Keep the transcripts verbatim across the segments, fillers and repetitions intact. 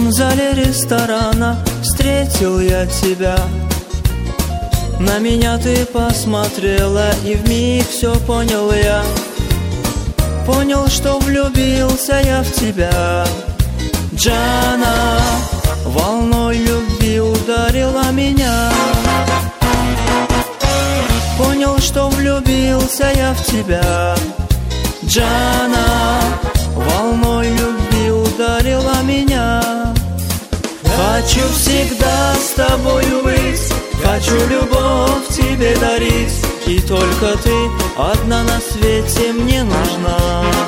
В зале ресторана встретил я тебя. На меня ты посмотрела, и вмиг все понял я. Понял, что влюбился я в тебя. Джана волной любви ударила меня. Понял, что влюбился я в тебя. Джана волной любви ударила меня. Хочу всегда с тобою быть, хочу любовь тебе дарить, и только ты одна на свете мне нужна.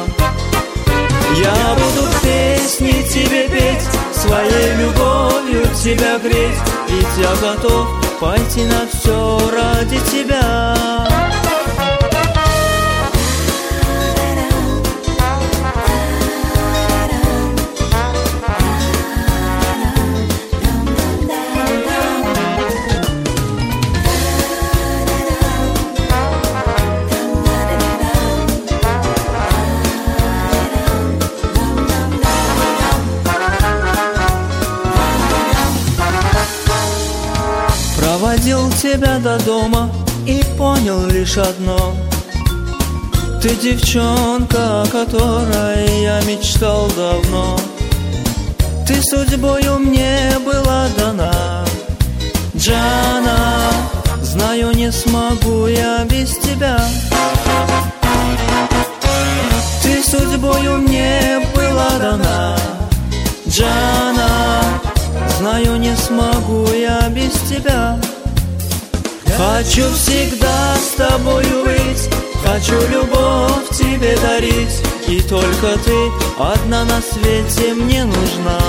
Я буду песни тебе петь, своей любовью тебя греть, ведь я готов пойти на все ради тебя. Проводил тебя до дома и понял лишь одно: ты девчонка, о которой я мечтал давно. Ты судьбою мне была дана. Джана, знаю, не смогу я без тебя. Ты судьбою мне была дана. Джана, знаю, не смогу я без тебя. Хочу всегда с тобою быть, хочу любовь тебе дарить, и только ты одна на свете мне нужна.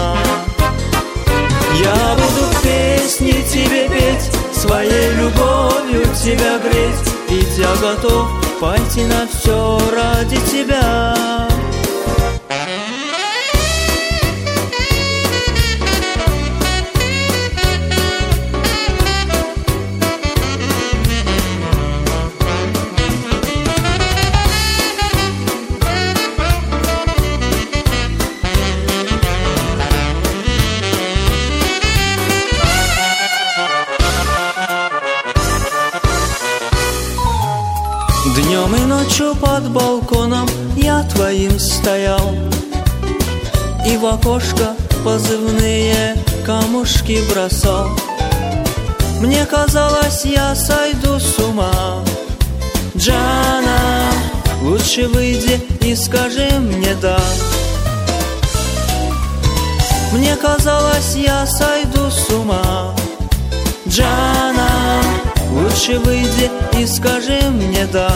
Я буду песни тебе петь, своей любовью тебя греть, ведь я готов пойти на все ради тебя. Днем и ночью под балконом я твоим стоял, и в окошко позывные камушки бросал. Мне казалось, я сойду с ума. Джана, лучше выйди и скажи мне да. Мне казалось, я сойду с ума. Джана, лучше выйди и скажи мне да.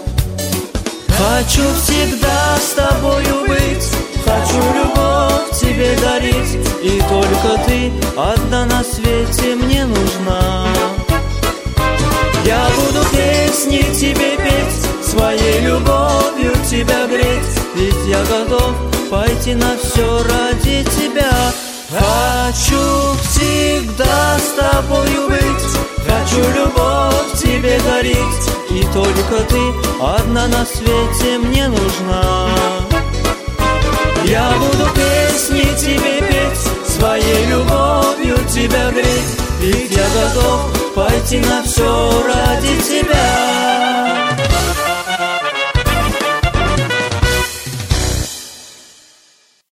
Хочу всегда с тобою быть, хочу любовь тебе дарить, и только ты одна на свете мне нужна. Я буду песни тебе петь, своей любовью тебя греть, ведь я готов пойти на все ради тебя. Хочу всегда с тобою быть, хочу любовь тебе дарить, и только ты одна на свете мне нужна. Я буду песни тебе петь, своей любовью тебя греть, ведь я готов пойти на все ради тебя.